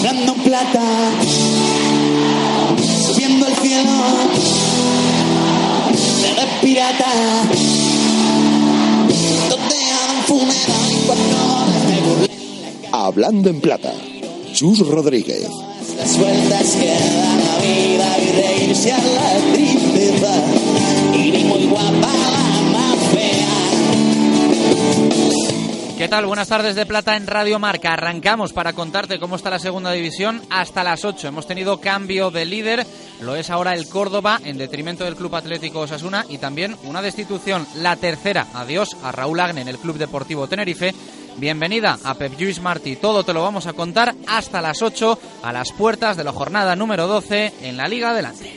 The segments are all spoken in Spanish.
hablando en plata, subiendo al cielo, eres pirata, donde hagan funeral y cuando me burlen. Hablando en plata, Chus Rodríguez. Las vueltas que da la vida y reírse a la tristeza, y ni muy guapa la más fea. ¿Qué tal? Buenas tardes de Plata en Radio Marca. Arrancamos para contarte cómo está la segunda división hasta las 8. Hemos tenido cambio de líder, lo es ahora el Córdoba en detrimento del Club Atlético Osasuna y también una destitución, la tercera. Adiós a Raúl Agne en el Club Deportivo Tenerife. Bienvenida a Pep Lluís Martí. Todo te lo vamos a contar hasta las 8 a las puertas de la jornada número 12 en la Liga Adelante.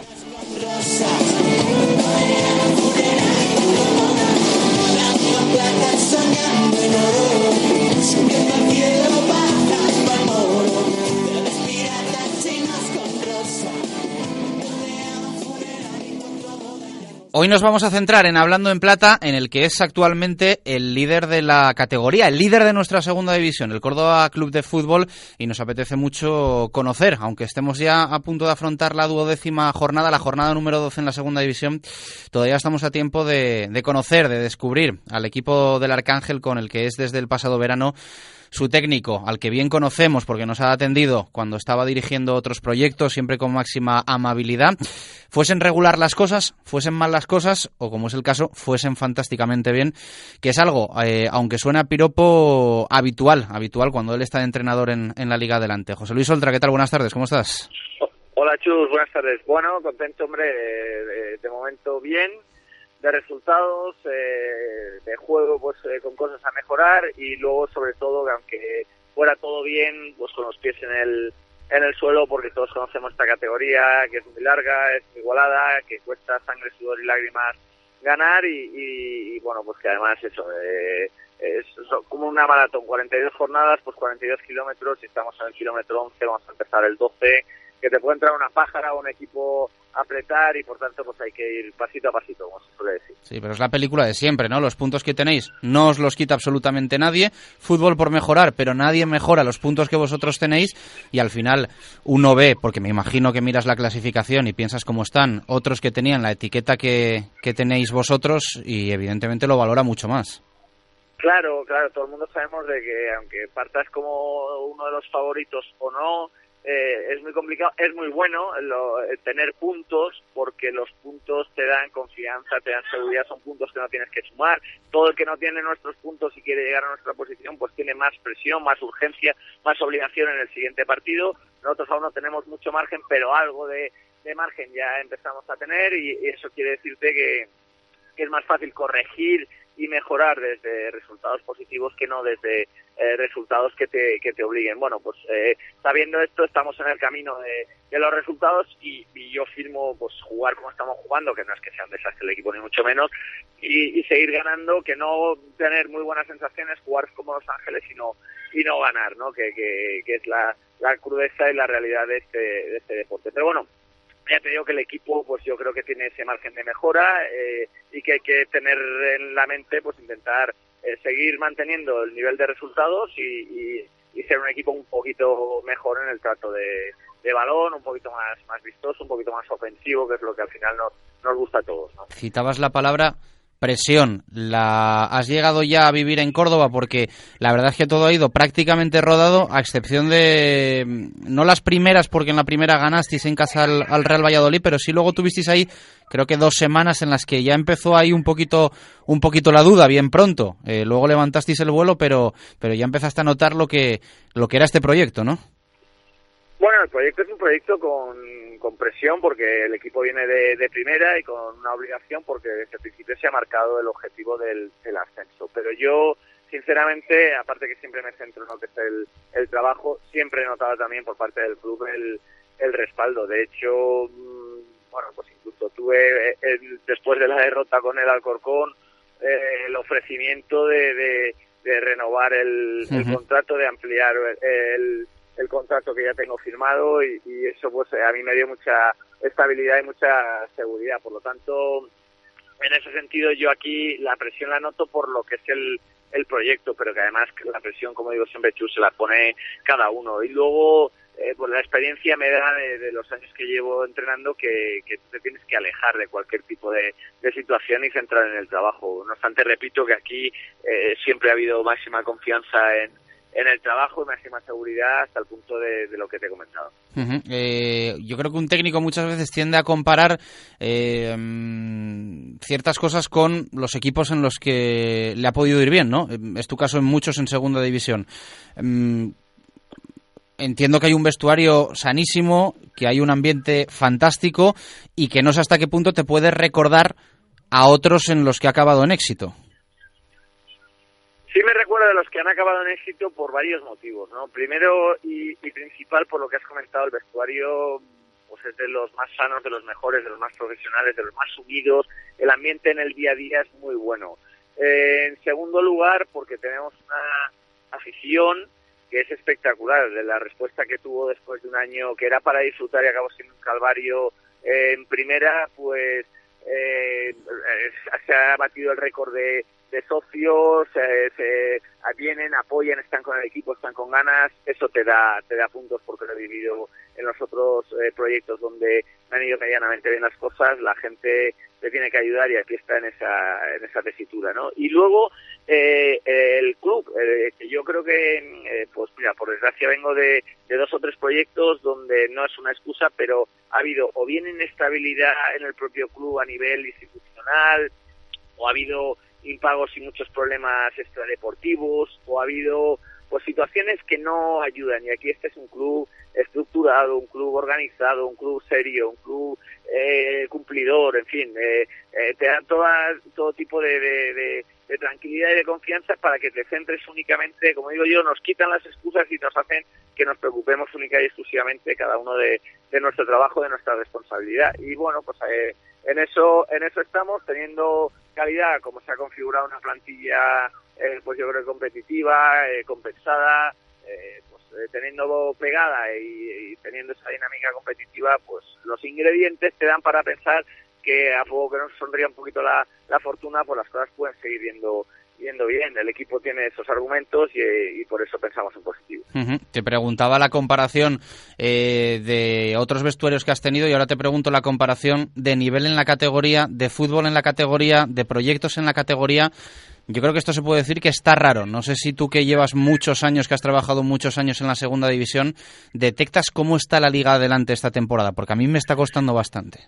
Hoy nos vamos a centrar en Hablando en Plata, en el que es actualmente el líder de la categoría, el líder de nuestra segunda división, el Córdoba Club de Fútbol, y nos apetece mucho conocer, aunque estemos ya a punto de afrontar la 12ª jornada, la jornada número 12 en la segunda división, todavía estamos a tiempo de conocer, de descubrir al equipo del Arcángel con el que es desde el pasado verano su técnico, al que bien conocemos porque nos ha atendido cuando estaba dirigiendo otros proyectos, siempre con máxima amabilidad. Fuesen regular las cosas, fuesen mal las cosas, o como es el caso, fuesen fantásticamente bien, que es algo, aunque suena a piropo, habitual cuando él está de entrenador en la Liga Adelante. José Luis Oltra, ¿qué tal? Buenas tardes, ¿cómo estás? Hola Chus, buenas tardes. Bueno, contento, hombre, de momento bien, de resultados, de juego, pues con cosas a mejorar, y luego sobre todo que aunque fuera todo bien, pues con los pies en el suelo, porque todos conocemos esta categoría, que es muy larga, es muy igualada, que cuesta sangre, sudor y lágrimas ganar, y bueno, pues que además eso, es como una maratón, 42 jornadas, pues 42 kilómetros, y estamos en el kilómetro 11, vamos a empezar el 12, que te puede entrar una pájara o un equipo apretar, y por tanto pues hay que ir pasito a pasito, como se suele decir. Sí, pero es la película de siempre, ¿no? Los puntos que tenéis no os los quita absolutamente nadie, fútbol por mejorar, pero nadie mejora los puntos que vosotros tenéis, y al final uno ve, porque me imagino que miras la clasificación y piensas cómo están otros que tenían la etiqueta que tenéis vosotros, y evidentemente lo valora mucho más. Claro, todo el mundo sabemos de que aunque partas como uno de los favoritos o no, es muy complicado, es muy bueno tener puntos, porque los puntos te dan confianza, te dan seguridad, son puntos que no tienes que sumar. Todo el que no tiene nuestros puntos y quiere llegar a nuestra posición, pues tiene más presión, más urgencia, más obligación en el siguiente partido. Nosotros aún no tenemos mucho margen, pero algo de margen ya empezamos a tener, y eso quiere decirte que es más fácil corregir y mejorar desde resultados positivos que no desde resultados que te obliguen. Bueno, pues sabiendo esto, estamos en el camino de los resultados, y yo firmo pues jugar como estamos jugando, que no es que sea un desastre el equipo ni mucho menos, y seguir ganando, que no tener muy buenas sensaciones, jugar como Los Ángeles y no ganar, ¿no? Que es la crudeza y la realidad de este deporte. Pero bueno, ya te digo que el equipo, pues yo creo que tiene ese margen de mejora, y que hay que tener en la mente, pues intentar seguir manteniendo el nivel de resultados y ser un equipo un poquito mejor en el trato de balón, un poquito más vistoso, un poquito más ofensivo, que es lo que al final nos gusta a todos, ¿no? Citabas la palabra presión. ¿La has llegado ya a vivir en Córdoba? Porque la verdad es que todo ha ido prácticamente rodado, a excepción de no las primeras, porque en la primera ganasteis en casa al Real Valladolid, pero sí luego tuvisteis ahí, creo que 2 semanas en las que ya empezó ahí un poquito la duda, bien pronto. Luego levantasteis el vuelo, pero ya empezaste a notar lo que era este proyecto, ¿no? Bueno, el proyecto es un proyecto con presión, porque el equipo viene de primera, y con una obligación, porque desde el principio se ha marcado el objetivo del ascenso. Pero yo, sinceramente, aparte que siempre me centro en lo que es el trabajo, siempre he notado también por parte del club el respaldo. De hecho, bueno, pues incluso tuve, después de la derrota con el Alcorcón, el ofrecimiento de renovar el contrato, de ampliar el contrato que ya tengo firmado, y eso pues a mí me dio mucha estabilidad y mucha seguridad. Por lo tanto, en ese sentido yo aquí la presión la noto por lo que es el proyecto, pero que además la presión, como digo siempre, Chus, se la pone cada uno. Y luego pues la experiencia me da de los años que llevo entrenando que te tienes que alejar de cualquier tipo de situación y centrar en el trabajo. No obstante, repito que aquí siempre ha habido máxima confianza en el trabajo y máxima seguridad hasta el punto de lo que te he comentado. Uh-huh. Yo creo que un técnico muchas veces tiende a comparar ciertas cosas con los equipos en los que le ha podido ir bien, ¿no? Es tu caso en muchos en segunda división. Entiendo que hay un vestuario sanísimo, que hay un ambiente fantástico y que no sé hasta qué punto te puedes recordar a otros en los que ha acabado en éxito. Sí me recuerdo de los que han acabado en éxito por varios motivos, ¿no? Primero y principal, por lo que has comentado, el vestuario pues es de los más sanos, de los mejores, de los más profesionales, de los más subidos. El ambiente en el día a día es muy bueno. En segundo lugar, porque tenemos una afición que es espectacular. De la respuesta que tuvo después de un año que era para disfrutar y acabó siendo un calvario en primera, pues se ha batido el récord de socios, se vienen, apoyan, están con el equipo, están con ganas. Eso te da puntos, porque lo he vivido en los otros proyectos donde me han ido medianamente bien las cosas. La gente te tiene que ayudar y aquí está en esa tesitura, ¿no? Y luego el club, que yo creo que pues mira, por desgracia vengo de 2 o 3 proyectos donde no es una excusa, pero ha habido o bien inestabilidad en el propio club a nivel institucional, o ha habido impagos y muchos problemas extradeportivos, o ha habido pues situaciones que no ayudan. Y aquí este es un club estructurado, un club organizado, un club serio, un club cumplidor, en fin, te da todo tipo de tranquilidad y de confianza para que te centres únicamente, como digo yo, nos quitan las excusas y nos hacen que nos preocupemos única y exclusivamente cada uno de nuestro trabajo, de nuestra responsabilidad. Y bueno, pues en eso estamos, teniendo calidad, como se ha configurado una plantilla, pues yo creo competitiva, compensada, teniendo pegada y teniendo esa dinámica competitiva, pues los ingredientes te dan para pensar que a poco que nos sonría un poquito la fortuna, pues las cosas pueden seguir yendo bien. El equipo tiene esos argumentos y por eso pensamos en positivo. Uh-huh. Te preguntaba la comparación de otros vestuarios que has tenido y ahora te pregunto la comparación de nivel en la categoría, de fútbol en la categoría, de proyectos en la categoría. Yo creo que esto se puede decir que está raro. No sé si tú, que llevas muchos años, que has trabajado muchos años en la segunda división, detectas cómo está la liga adelante esta temporada, porque a mí me está costando bastante.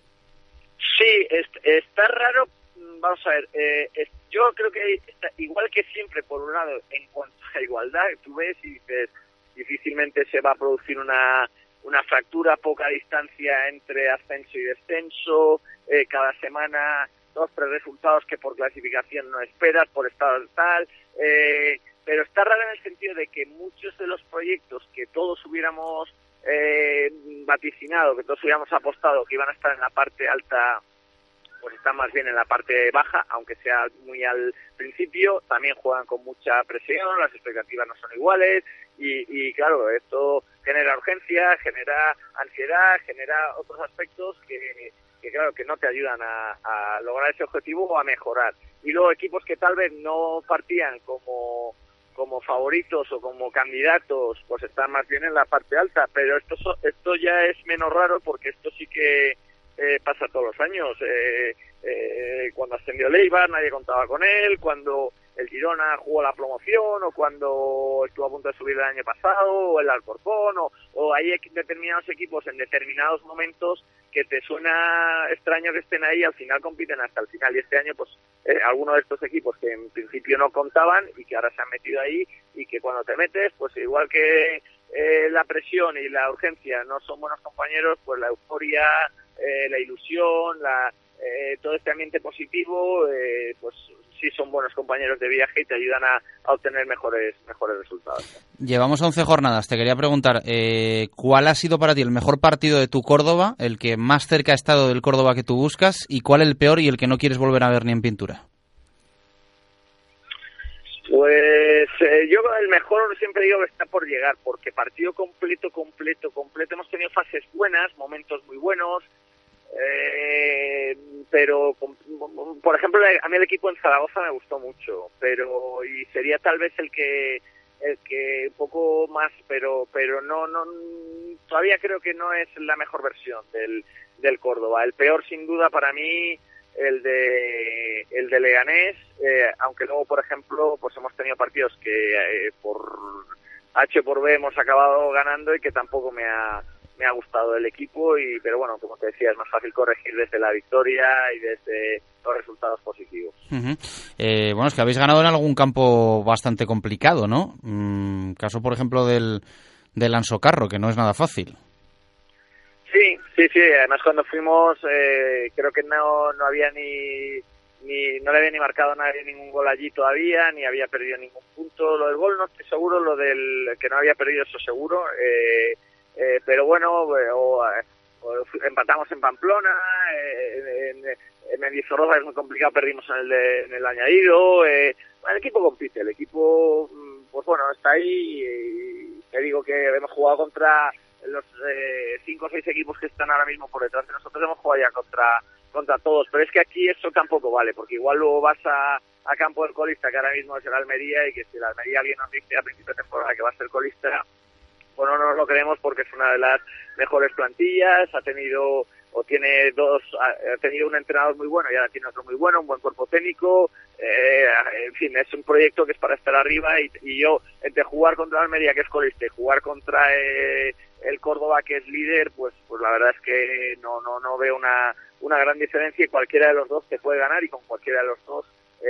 Sí, está raro. Vamos a ver, yo creo que igual que siempre, por un lado, en cuanto a igualdad, tú ves y dices, difícilmente se va a producir una fractura, poca distancia entre ascenso y descenso, cada semana 2 o 3 resultados que por clasificación no esperas, por estado tal, pero está raro en el sentido de que muchos de los proyectos que todos hubiéramos vaticinado, que todos hubiéramos apostado que iban a estar en la parte alta, pues están más bien en la parte baja, aunque sea muy al principio. También juegan con mucha presión, las expectativas no son iguales y claro, esto genera urgencia, genera ansiedad, genera otros aspectos que claro, que no te ayudan a lograr ese objetivo o a mejorar. Y luego equipos que tal vez no partían como favoritos o como candidatos, pues están más bien en la parte alta, pero esto ya es menos raro, porque esto sí que pasa todos los años. Cuando ascendió Leibar nadie contaba con él, cuando el Girona jugó la promoción, o cuando estuvo a punto de subir el año pasado, o el Alcorcón, o hay determinados equipos en determinados momentos que te suena extraño que estén ahí, al final compiten hasta el final. Y este año pues algunos de estos equipos que en principio no contaban y que ahora se han metido ahí, y que cuando te metes, pues igual que la presión y la urgencia no son buenos compañeros, pues la euforia, la ilusión, todo este ambiente positivo, pues sí son buenos compañeros de viaje y te ayudan a obtener mejores resultados. Llevamos 11 jornadas. Te quería preguntar, ¿cuál ha sido para ti el mejor partido de tu Córdoba, el que más cerca ha estado del Córdoba que tú buscas, y cuál el peor y el que no quieres volver a ver ni en pintura? Pues yo el mejor siempre digo que está por llegar, porque partido completo, hemos tenido fases buenas, momentos muy buenos, pero por ejemplo a mí el equipo en Zaragoza me gustó mucho, y sería tal vez el que el que un poco más, pero no todavía creo que no es la mejor versión del Córdoba. El peor sin duda para mí el de Leganés, aunque luego por ejemplo pues hemos tenido partidos que por H por B hemos acabado ganando y que tampoco me ha gustado el equipo, pero bueno, como te decía, es más fácil corregir desde la victoria y desde los resultados positivos. Bueno, es que habéis ganado en algún campo bastante complicado, ¿no? Caso, por ejemplo, del Ansocarro, que no es nada fácil. Sí, además cuando fuimos creo que no había no le había ni marcado nadie ningún gol allí todavía, ni había perdido ningún punto. Lo del gol no estoy seguro, lo del que no había perdido eso seguro, pero bueno, empatamos en Pamplona, en Mendizorroza es muy complicado, perdimos en el añadido. El equipo compite, el equipo pues bueno, está ahí, y te digo que hemos jugado contra los 5 o 6 equipos que están ahora mismo por detrás de nosotros, hemos jugado ya contra todos, pero es que aquí eso tampoco vale, porque igual luego vas a campo del colista, que ahora mismo es el Almería, y que si el Almería alguien nos dice a principio de temporada que va a ser colista, bueno, no nos lo creemos, porque es una de las mejores plantillas, ha tenido un entrenador muy bueno y ahora tiene otro muy bueno, un buen cuerpo técnico, en fin, es un proyecto que es para estar arriba, y yo, entre jugar contra el Almería, que es colista, y jugar contra el Córdoba, que es líder, pues la verdad es que no veo una gran diferencia, y cualquiera de los dos te puede ganar, y con cualquiera de los dos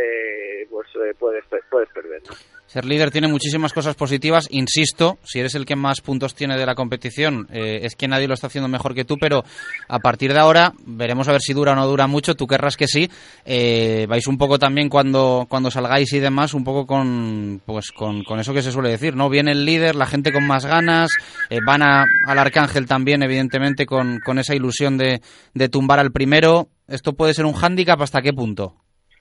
puedes perder, ¿no? Ser líder tiene muchísimas cosas positivas, insisto, si eres el que más puntos tiene de la competición, es que nadie lo está haciendo mejor que tú, pero a partir de ahora veremos a ver si dura o no dura mucho, tú querrás que sí, vais un poco también cuando salgáis y demás, un poco con eso que se suele decir, ¿no? Viene el líder, la gente con más ganas, van al Arcángel también, evidentemente, con esa ilusión de tumbar al primero. ¿Esto puede ser un hándicap? ¿Hasta qué punto?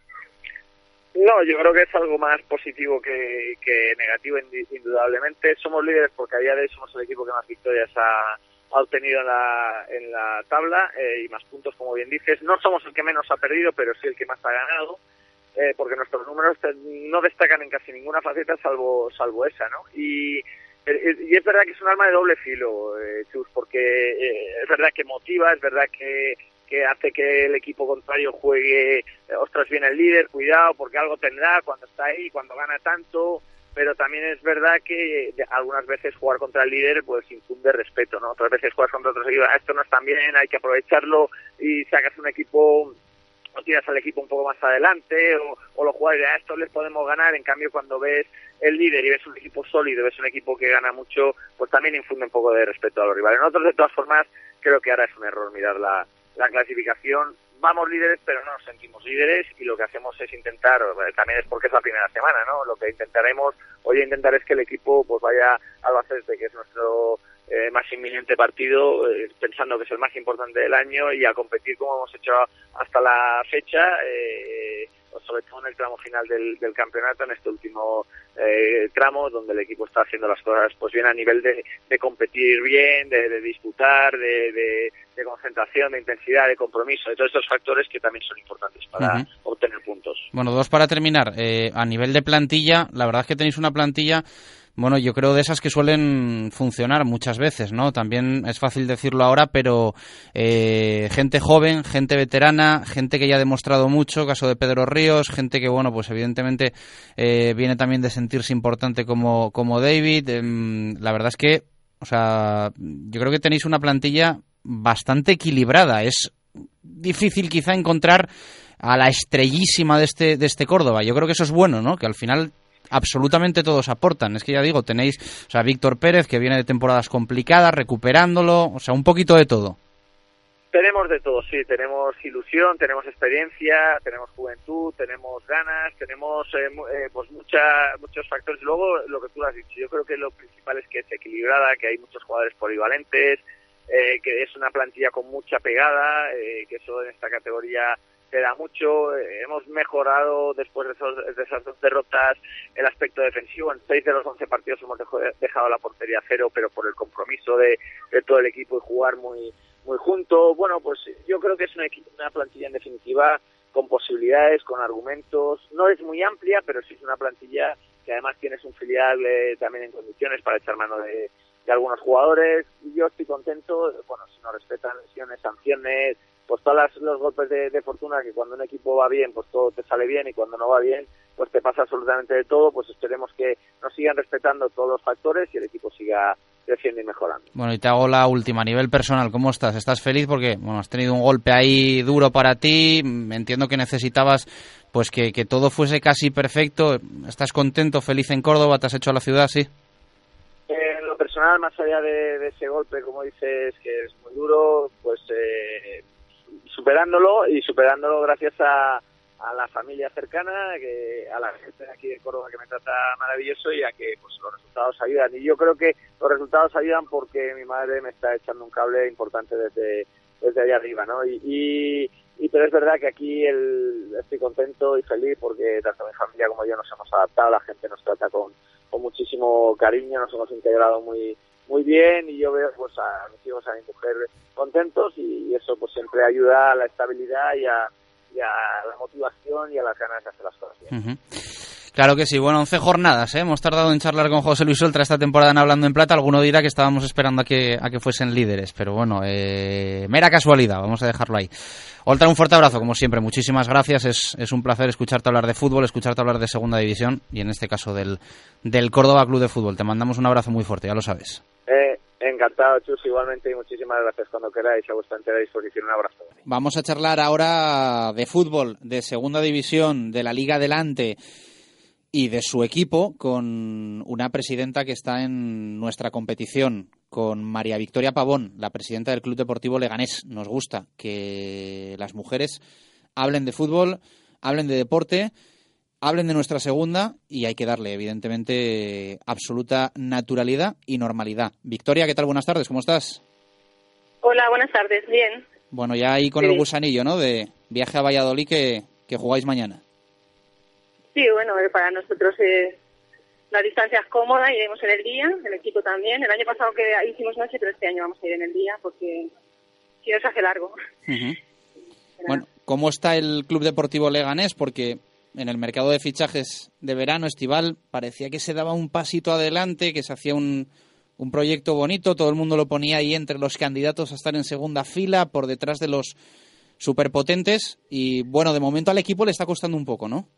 No, yo creo que es algo más positivo que negativo, indudablemente. Somos líderes porque a día de hoy somos el equipo que más victorias ha obtenido en la tabla, y más puntos, como bien dices. No somos el que menos ha perdido, pero sí el que más ha ganado, porque nuestros números no destacan en casi ninguna faceta salvo esa, ¿no? Y es verdad que es un arma de doble filo, Chus, porque es verdad que motiva, es verdad que hace que el equipo contrario juegue, ostras, viene el líder, cuidado, porque algo tendrá cuando está ahí, cuando gana tanto, pero también es verdad que algunas veces jugar contra el líder pues infunde respeto, ¿no? Otras veces jugar contra otros equipos, esto no es tan bien, hay que aprovecharlo, y sacas un equipo, o tiras al equipo un poco más adelante, o lo juegas, a esto les podemos ganar. En cambio, cuando ves el líder y ves un equipo sólido, ves un equipo que gana mucho, pues también infunde un poco de respeto a los rivales. Nosotros, de todas formas, creo que ahora es un error mirar la clasificación. Vamos líderes, pero no nos sentimos líderes, y lo que hacemos es intentar, también es porque es la primera semana, ¿no? Lo que intentaremos hoy es que el equipo pues vaya a Albacete, que es nuestro más inminente partido, pensando que es el más importante del año, y a competir como hemos hecho hasta la fecha, sobre todo en el tramo final del campeonato, en este último tramo, donde el equipo está haciendo las cosas pues bien a nivel de competir bien, de disputar, de concentración, de intensidad, de compromiso, de todos estos factores que también son importantes para obtener puntos. Bueno, dos para terminar. A nivel de plantilla, la verdad es que tenéis una plantilla, bueno, yo creo de esas que suelen funcionar muchas veces, ¿no? También es fácil decirlo ahora, pero gente joven, gente veterana, gente que ya ha demostrado mucho, caso de Pedro Ríos, gente que, bueno, pues evidentemente viene también de sentirse importante como David. La verdad es que, o sea, yo creo que tenéis una plantilla bastante equilibrada. Es difícil quizá encontrar a la estrellísima de este Córdoba. Yo creo que eso es bueno, ¿no? Que al final absolutamente todos aportan. Es que ya digo, tenéis, o sea, Víctor Pérez, que viene de temporadas complicadas, recuperándolo, o sea, un poquito de todo. Tenemos de todo, sí. Tenemos ilusión, tenemos experiencia, tenemos juventud, tenemos ganas, tenemos pues muchos factores. Luego, lo que tú has dicho, yo creo que lo principal es que es equilibrada, que hay muchos jugadores polivalentes, que es una plantilla con mucha pegada, que eso en esta categoría te da mucho. Hemos mejorado después de esas dos derrotas el aspecto defensivo. En 6 de los 11 partidos hemos dejado la portería a cero, pero por el compromiso de todo el equipo y jugar muy junto. Bueno, pues yo creo que es una plantilla en definitiva con posibilidades, con argumentos. No es muy amplia, pero sí es una plantilla que además tienes un filial también en condiciones para echar mano de algunos jugadores, y yo estoy contento. Bueno, si nos respetan lesiones, sanciones, pues todos los golpes de fortuna, que cuando un equipo va bien, pues todo te sale bien, y cuando no va bien, pues te pasa absolutamente de todo. Pues esperemos que nos sigan respetando todos los factores y el equipo siga creciendo y mejorando. Bueno, y te hago la última, a nivel personal, ¿cómo estás? ¿Estás feliz? Porque, bueno, has tenido un golpe ahí duro para ti, entiendo que necesitabas pues que todo fuese casi perfecto. ¿Estás contento, feliz en Córdoba? ¿Te has hecho a la ciudad, sí? En lo personal, más allá de ese golpe, como dices, que es muy duro, pues superándolo gracias a la familia cercana, a la gente de aquí de Córdoba, que me trata maravilloso, y a que pues los resultados ayudan. Y yo creo que los resultados ayudan porque mi madre me está echando un cable importante desde allá arriba, ¿no? Pero es verdad que aquí estoy contento y feliz porque tanto mi familia como yo nos hemos adaptado, la gente nos trata con muchísimo cariño, nos hemos integrado muy muy bien, y yo veo pues a mis hijos, a mi mujer contentos, y eso pues siempre ayuda a la estabilidad y a la motivación y a las ganas de hacer las cosas bien. Uh-huh. Claro que sí. Bueno, 11 jornadas, ¿eh? Hemos tardado en charlar con José Luis Oltra esta temporada en Hablando en Plata. Alguno dirá que estábamos esperando a que fuesen líderes, pero bueno, mera casualidad, vamos a dejarlo ahí. Oltra, un fuerte abrazo, como siempre. Muchísimas gracias. Es un placer escucharte hablar de fútbol, escucharte hablar de Segunda División, y en este caso del Córdoba Club de Fútbol. Te mandamos un abrazo muy fuerte, ya lo sabes. Encantado, Chus, igualmente, y muchísimas gracias. Cuando queráis, a vuestra entera disposición. Un abrazo. Vamos a charlar ahora de fútbol, de Segunda División, de la Liga Adelante y de su equipo, con una presidenta que está en nuestra competición, con María Victoria Pavón, la presidenta del Club Deportivo Leganés. Nos gusta que las mujeres hablen de fútbol, hablen de deporte, hablen de nuestra segunda, y hay que darle, evidentemente, absoluta naturalidad y normalidad. Victoria, ¿qué tal? Buenas tardes, ¿cómo estás? Hola, buenas tardes, bien. Bueno, ya ahí con el gusanillo, ¿no?, de viaje a Valladolid que jugáis mañana. Sí, bueno, para nosotros la distancia es cómoda, iremos en el día, el equipo también. El año pasado que hicimos noche, pero este año vamos a ir en el día porque si no se hace largo. Uh-huh. Bueno, ¿cómo está el Club Deportivo Leganés? Porque en el mercado de fichajes de verano estival parecía que se daba un pasito adelante, que se hacía un proyecto bonito, todo el mundo lo ponía ahí entre los candidatos a estar en segunda fila, por detrás de los superpotentes, y bueno, de momento al equipo le está costando un poco, ¿no?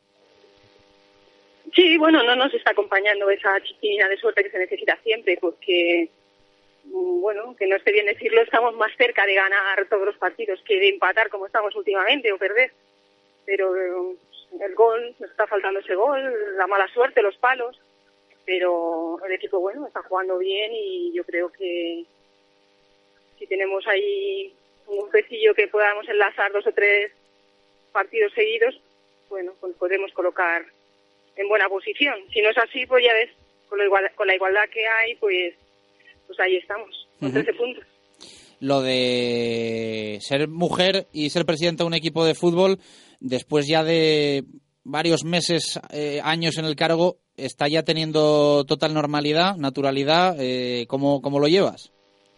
Sí, bueno, no nos está acompañando esa chiquina de suerte que se necesita siempre, porque, bueno, que no esté bien decirlo, estamos más cerca de ganar todos los partidos que de empatar como estamos últimamente o perder. Pero el gol, nos está faltando ese gol, la mala suerte, los palos, pero el equipo, bueno, está jugando bien, y yo creo que si tenemos ahí un pesillo que podamos enlazar 2 o 3 partidos seguidos, bueno, pues podemos colocar en buena posición. Si no es así, pues ya ves, con la igualdad que hay, pues ahí estamos, con 13 puntos. Lo de ser mujer y ser presidenta de un equipo de fútbol, después ya de varios meses, años en el cargo, ¿está ya teniendo total normalidad, naturalidad? ¿Cómo lo llevas?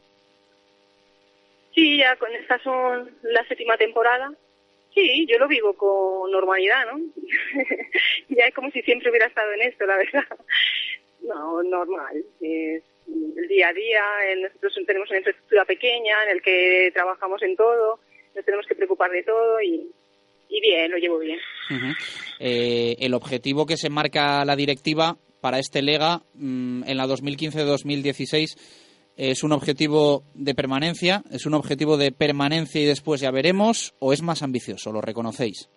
Sí, ya con esta son la 7ª temporada. Sí, yo lo vivo con normalidad, ¿no? Ya es como si siempre hubiera estado en esto, la verdad. No, normal. Es el día a día. Nosotros tenemos una infraestructura pequeña en el que trabajamos en todo, nos tenemos que preocupar de todo, y bien, lo llevo bien. Uh-huh. El objetivo que se marca la directiva para este Lega en la 2015-2016 ¿es un objetivo de permanencia? ¿Es un objetivo de permanencia y después ya veremos? ¿O es más ambicioso? ¿Lo reconocéis?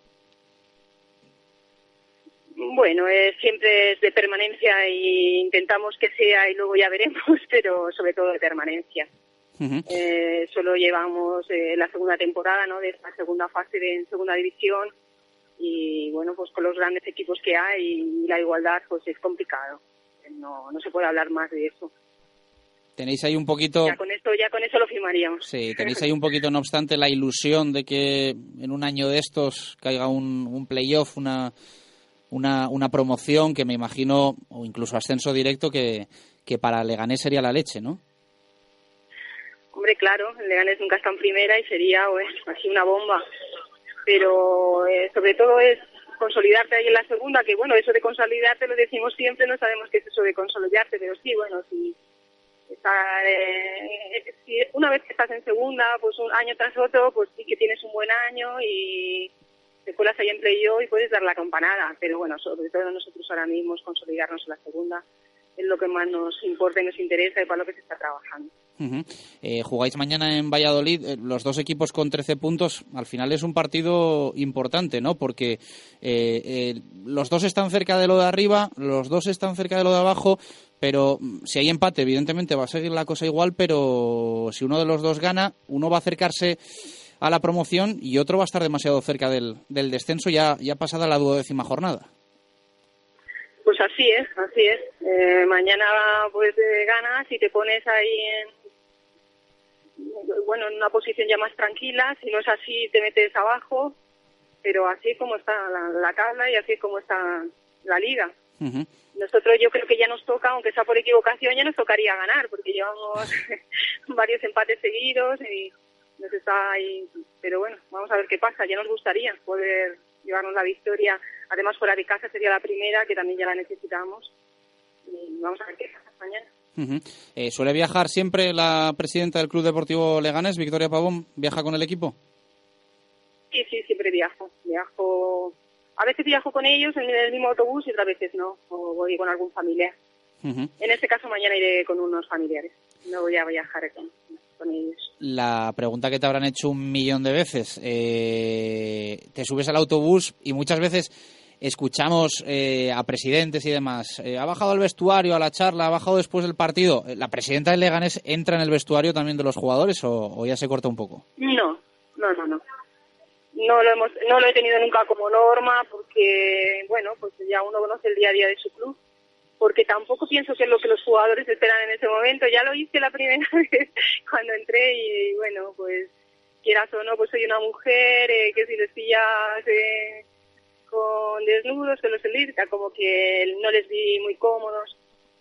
Bueno, siempre es de permanencia, y intentamos que sea y luego ya veremos, pero sobre todo de permanencia. Uh-huh. Solo llevamos la segunda temporada, ¿no?, de esta segunda fase en Segunda División, y bueno, pues con los grandes equipos que hay y la igualdad, pues es complicado. No se puede hablar más de eso. Tenéis ahí un poquito... Ya con eso lo firmaríamos. Sí, tenéis ahí un poquito, no obstante, la ilusión de que en un año de estos caiga un playoff, una promoción, que me imagino, o incluso ascenso directo, que para Leganés sería la leche, ¿no? Hombre, claro, el Leganés nunca está en primera y sería así una bomba. Pero sobre todo es consolidarte ahí en la segunda, que bueno, eso de consolidarte lo decimos siempre, no sabemos qué es eso de consolidarte, pero sí, bueno, si una vez que estás en segunda, pues un año tras otro, pues sí que tienes un buen año y te cuelas ahí en playoff y puedes dar la campanada, pero bueno, sobre todo nosotros ahora mismo es consolidarnos en la segunda, es lo que más nos importa y nos interesa y para lo que se está trabajando. Jugáis mañana en Valladolid, los dos equipos con 13 puntos. Al final es un partido importante, ¿no? Porque los dos están cerca de lo de arriba, los dos están cerca de lo de abajo, pero si hay empate, evidentemente va a seguir la cosa igual, pero si uno de los dos gana, uno va a acercarse a la promoción y otro va a estar demasiado cerca del descenso ya pasada la 12ª jornada. Pues así es. Mañana pues ganas y te pones ahí en una posición ya más tranquila. Si no es así, te metes abajo, pero así es como está la tabla y así es como está la liga. Uh-huh. Nosotros yo creo que ya nos toca, aunque sea por equivocación, ya nos tocaría ganar, porque llevamos varios empates seguidos y nos está ahí. Pero bueno, vamos a ver qué pasa. Ya nos gustaría poder llevarnos la victoria. Además, fuera de casa sería la primera, que también ya la necesitamos. Y vamos a ver qué pasa mañana. Uh-huh. ¿Suele viajar siempre la presidenta del Club Deportivo Leganés, Victoria Pavón? ¿Viaja con el equipo? Sí, siempre viajo. A veces viajo con ellos en el mismo autobús y otras veces no, o voy con algún familiar. Uh-huh. En este caso mañana iré con unos familiares, no voy a viajar con ellos. La pregunta que te habrán hecho 1.000.000 de veces, te subes al autobús y muchas veces escuchamos a presidentes y demás, ha bajado al vestuario a la charla, ha bajado después del partido. ¿La presidenta del Leganés entra en el vestuario también de los jugadores o ya se corta un poco? No. No lo he tenido nunca como norma porque, bueno, pues ya uno conoce el día a día de su club, porque tampoco pienso que es lo que los jugadores esperan en ese momento. Ya lo hice la primera vez cuando entré y, bueno, pues quieras o no, pues soy una mujer que si les pillas con desnudos, que los elita, como que no les vi muy cómodos.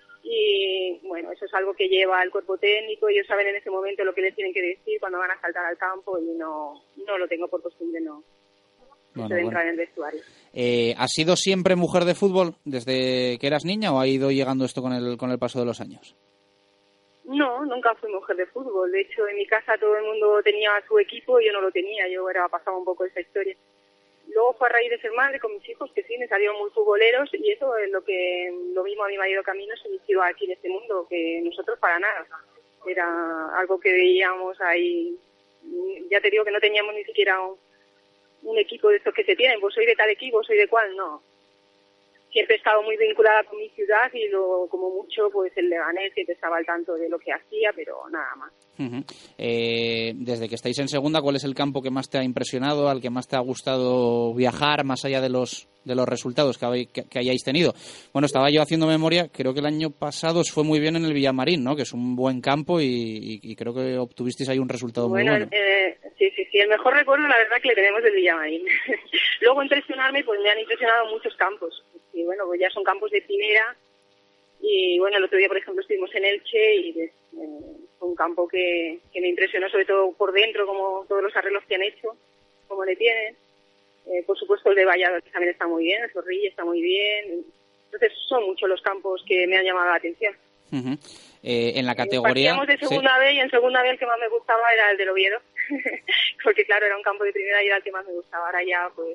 Y bueno, eso es algo que lleva el cuerpo técnico, ellos saben en ese momento lo que les tienen que decir cuando van a saltar al campo y no lo tengo por costumbre, no de entrar en el vestuario. ¿Has sido siempre mujer de fútbol desde que eras niña o ha ido llegando esto con el paso de los años? No, nunca fui mujer de fútbol. De hecho, en mi casa todo el mundo tenía su equipo y yo no lo tenía. Yo pasaba un poco esa historia. Luego fue a raíz de ser madre con mis hijos, que sí, me salieron muy futboleros y eso es lo mismo a mi marido que a mí nos inició aquí en este mundo, que nosotros para nada. Era algo que veíamos ahí. Ya te digo que no teníamos ni siquiera un equipo de estos que se tienen, pues soy de tal equipo, soy de cual, no. Siempre he estado muy vinculada con mi ciudad y como mucho pues el Leganés, siempre estaba al tanto de lo que hacía, pero nada más. Uh-huh. Desde que estáis en segunda, ¿cuál es el campo que más te ha impresionado, al que más te ha gustado viajar, más allá de los resultados que hayáis tenido? Bueno, estaba yo haciendo memoria, creo que el año pasado os fue muy bien en el Villamarín, ¿no? Que es un buen campo y creo que obtuvisteis ahí un resultado muy bueno. Sí, el mejor recuerdo la verdad que le tenemos del Villamarín. Luego impresionarme, pues me han impresionado muchos campos. Y bueno, pues ya son campos de primera. Y bueno, el otro día, por ejemplo, estuvimos en Elche y fue un campo que me impresionó, sobre todo por dentro, como todos los arreglos que han hecho, como le tienen. Por supuesto, el de Valladolid también está muy bien, el Zorrilla está muy bien. Entonces, son muchos los campos que me han llamado la atención. Uh-huh. En la categoría... Partíamos de segunda B y en segunda B el que más me gustaba era el del Oviedo. Porque, claro, era un campo de primera y era el que más me gustaba. Ahora ya, pues,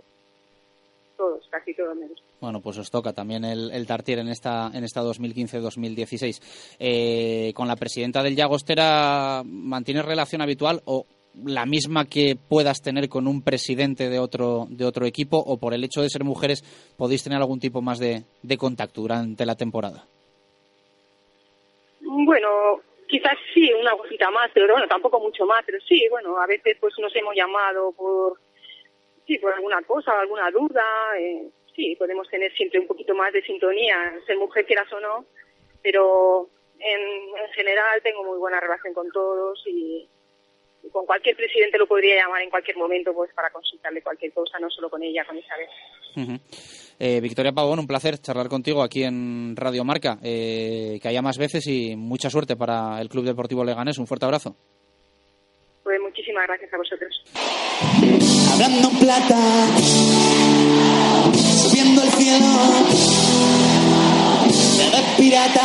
casi todos me gustan. Bueno, pues os toca también el Tartier en esta 2015-2016. Con la presidenta del Llagostera, ¿mantienes relación habitual o la misma que puedas tener con un presidente de otro equipo, o por el hecho de ser mujeres podéis tener algún tipo más de contacto durante la temporada? Bueno, quizás sí, una cosita más, pero bueno, tampoco mucho más, pero sí, bueno, a veces pues nos hemos llamado por alguna cosa, alguna duda, sí, podemos tener siempre un poquito más de sintonía, ser mujer quieras o no, pero en general tengo muy buena relación con todos y con cualquier presidente lo podría llamar en cualquier momento pues para consultarle cualquier cosa, no solo con ella, con Isabel. Uh-huh. Victoria Pavón, un placer charlar contigo aquí en Radio Marca, que haya más veces y mucha suerte para el Club Deportivo Leganés. Un fuerte abrazo. Pues muchísimas gracias a vosotros. Hablando en plata, viendo el cielo de pirata.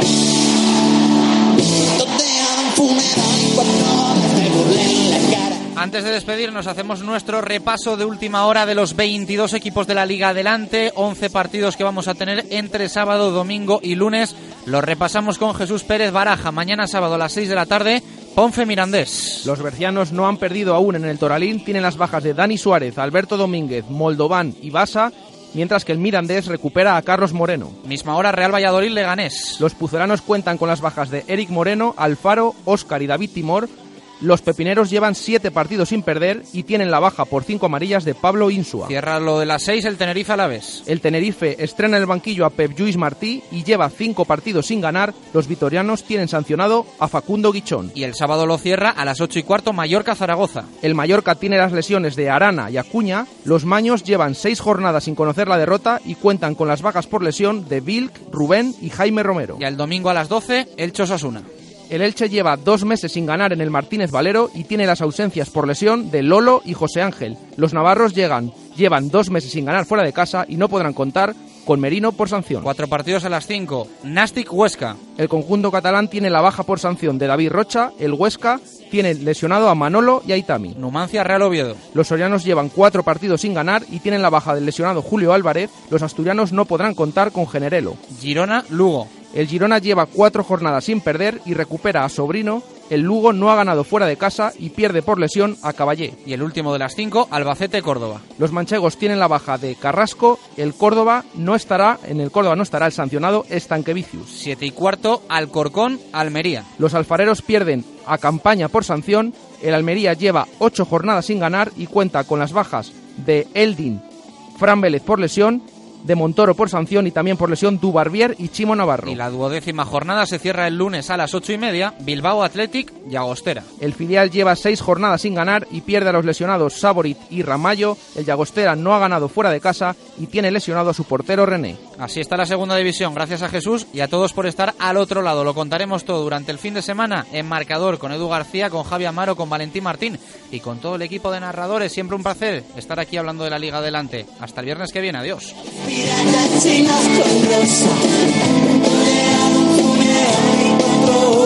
Antes de despedirnos, hacemos nuestro repaso de última hora de los 22 equipos de la Liga Adelante, 11 partidos que vamos a tener entre sábado, domingo y lunes. Los repasamos con Jesús Pérez Baraja. Mañana sábado a las 6 de la tarde, Ponfe Mirandés. Los bercianos no han perdido aún en el Toralín, tienen las bajas de Dani Suárez, Alberto Domínguez, Moldován y Basa, mientras que el Mirandés recupera a Carlos Moreno. Misma hora, Real Valladolid Leganés. Los pucelanos cuentan con las bajas de Eric Moreno, Alfaro, Óscar y David Timor. Los pepineros llevan 7 partidos sin perder y tienen la baja por 5 amarillas de Pablo Insua. Cierra lo de las 6 el Tenerife Alavés. El Tenerife estrena en el banquillo a Pep Lluís Martí y lleva 5 partidos sin ganar. Los vitorianos tienen sancionado a Facundo Guichón. Y el sábado lo cierra a las 8:15 Mallorca-Zaragoza. El Mallorca tiene las lesiones de Arana y Acuña. Los maños llevan 6 jornadas sin conocer la derrota y cuentan con las bajas por lesión de Vilc, Rubén y Jaime Romero. Y el domingo a las 12, Elche Osasuna. El Elche lleva 2 meses sin ganar en el Martínez Valero y tiene las ausencias por lesión de Lolo y José Ángel. Los navarros llevan 2 meses sin ganar fuera de casa y no podrán contar con Merino por sanción. 4 partidos a las 5. Nastic Huesca. El conjunto catalán tiene la baja por sanción de David Rocha. El Huesca tiene lesionado a Manolo y a Itami. Numancia Real Oviedo. Los sorianos llevan 4 partidos sin ganar y tienen la baja del lesionado Julio Álvarez. Los asturianos no podrán contar con Generelo. Girona Lugo. El Girona lleva 4 jornadas sin perder y recupera a Sobrino. El Lugo no ha ganado fuera de casa y pierde por lesión a Caballé. Y el último de las 5, Albacete-Córdoba. Los manchegos tienen la baja de Carrasco. En el Córdoba no estará el sancionado Stanquevicius. 7:15, Alcorcón-Almería. Los alfareros pierden a Campaña por sanción. El Almería lleva 8 jornadas sin ganar y cuenta con las bajas de Eldin, Fran Vélez por lesión, de Montoro por sanción y también por lesión Dubarbier y Chimo Navarro. Y la 12ª jornada se cierra el lunes a las 8:30, Bilbao Athletic y Llagostera. El filial lleva 6 jornadas sin ganar y pierde a los lesionados Saborit y Ramallo. El Llagostera no ha ganado fuera de casa y tiene lesionado a su portero René. Así está la segunda división. Gracias a Jesús y a todos por estar al otro lado. Lo contaremos todo durante el fin de semana en Marcador con Edu García, con Javi Amaro, con Valentín Martín y con todo el equipo de narradores. Siempre un placer estar aquí hablando de la Liga Adelante. Hasta el viernes que viene. Adiós. Piratas chinas con rosa,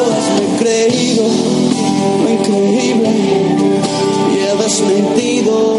me he creído, increíble, y he desmentido.